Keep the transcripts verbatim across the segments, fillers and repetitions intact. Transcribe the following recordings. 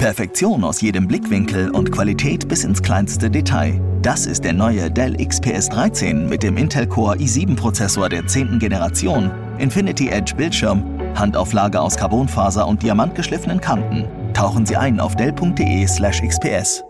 Perfektion aus jedem Blickwinkel und Qualität bis ins kleinste Detail. Das ist der neue Dell X P S dreizehn mit dem Intel Core i sieben Prozessor der zehnten Generation, Infinity Edge Bildschirm, Handauflage aus Carbonfaser und diamantgeschliffenen Kanten. Tauchen Sie ein auf dell punkt de slash x p s.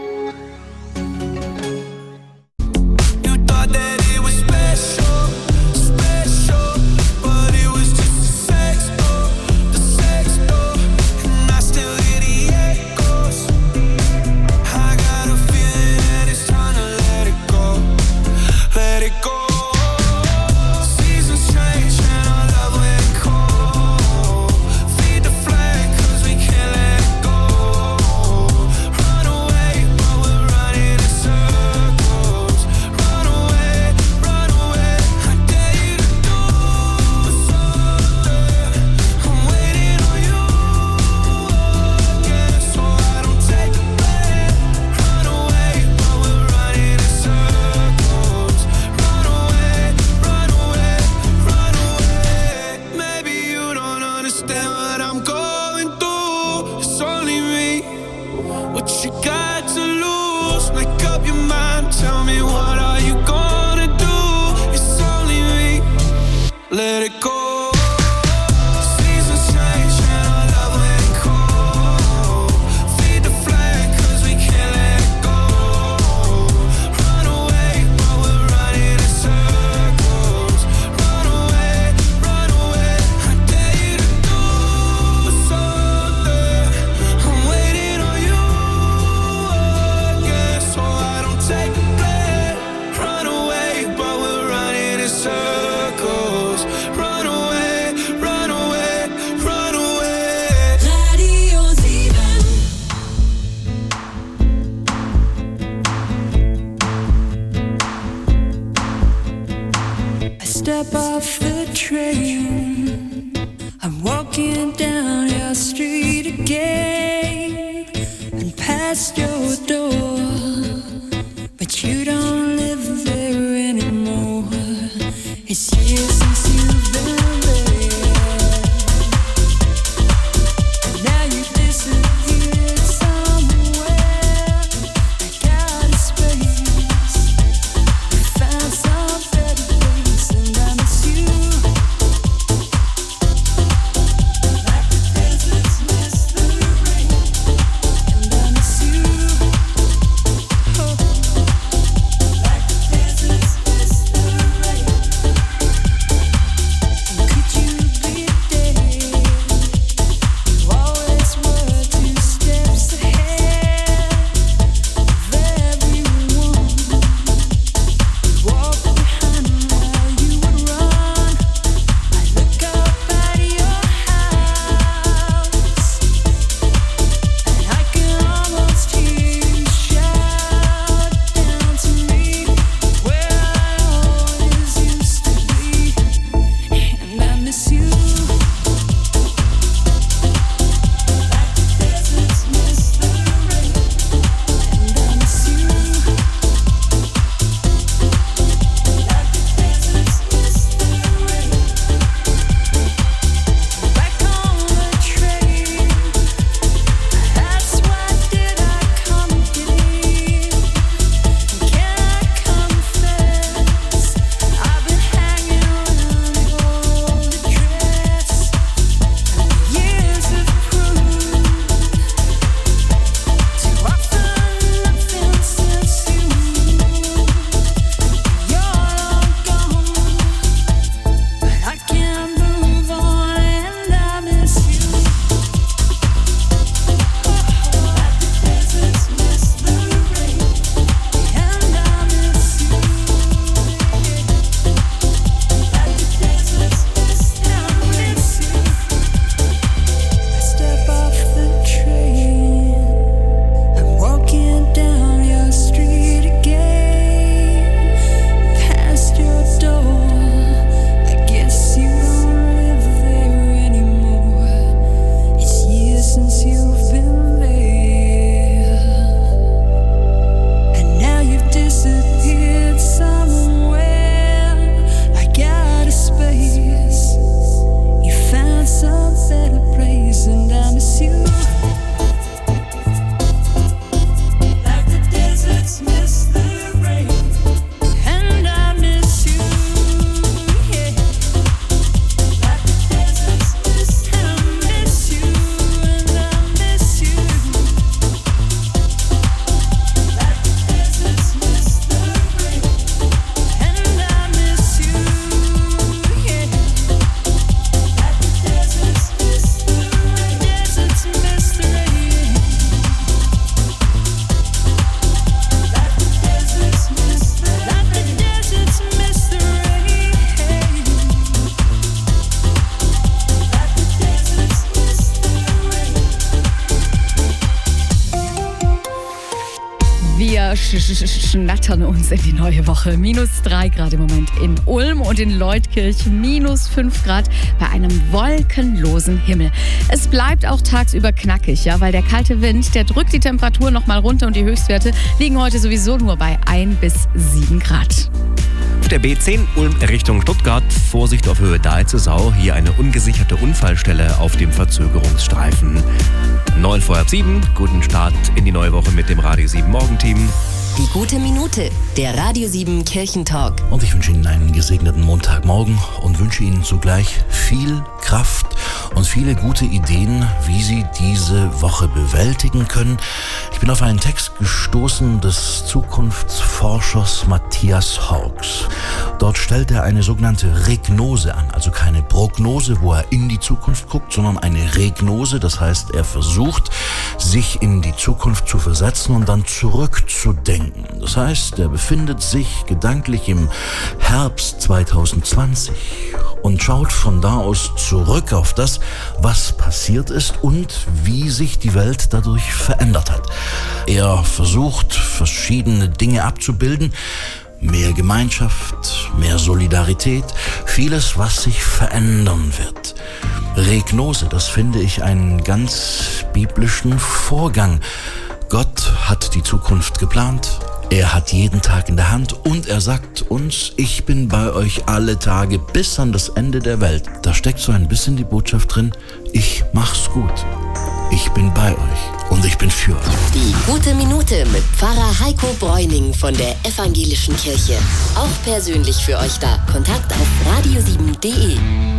Step off the train, I'm walking down your street again and past your door, but you don't live there anymore. It's years since you've been there, and now you disappeared somewhere. Like out of space, you found some better place, and I miss you. Like the deserts miss the rain, and I miss you. Wir sch sch schnattern uns in die neue Woche. Minus drei Grad im Moment in Ulm und in Leutkirch. Minus fünf Grad bei einem wolkenlosen Himmel. Es bleibt auch tagsüber knackig, ja, weil der kalte Wind, der drückt die Temperatur noch mal runter und die Höchstwerte liegen heute sowieso nur bei ein bis sieben Grad. Der B zehn Ulm Richtung Stuttgart. Vorsicht auf Höhe Deize-Sau. Hier eine ungesicherte Unfallstelle auf dem Verzögerungsstreifen. neun vor halb sieben. Guten Start in die neue Woche mit dem Radio sieben Morgenteam. Die gute Minute, der Radio sieben Kirchentalk. Und ich wünsche Ihnen einen gesegneten Montagmorgen und wünsche Ihnen zugleich viel Kraft und viele gute Ideen, wie Sie diese Woche bewältigen können. Ich bin auf einen Text gestoßen des Zukunftsforschers Matthias Hawkes. Dort stellt er eine sogenannte Regnose an, also keine Prognose, wo er in die Zukunft guckt, sondern eine Regnose. Das heißt, er versucht, sich in die Zukunft zu versetzen und dann zurückzudenken. Das heißt, er befindet sich gedanklich im Herbst zwanzig zwanzig und schaut von da aus zurück auf das, was passiert ist und wie sich die Welt dadurch verändert hat. Er versucht, verschiedene Dinge abzubilden. Mehr Gemeinschaft, mehr Solidarität, vieles, was sich verändern wird. Regnose, das finde ich einen ganz biblischen Vorgang. Gott hat die Zukunft geplant. Er hat jeden Tag in der Hand und er sagt uns, ich bin bei euch alle Tage bis an das Ende der Welt. Da steckt so ein bisschen die Botschaft drin, ich mach's gut. Ich bin bei euch und ich bin für euch. Die gute Minute mit Pfarrer Heiko Bräuning von der Evangelischen Kirche. Auch persönlich für euch da. Kontakt auf radio sieben punkt de.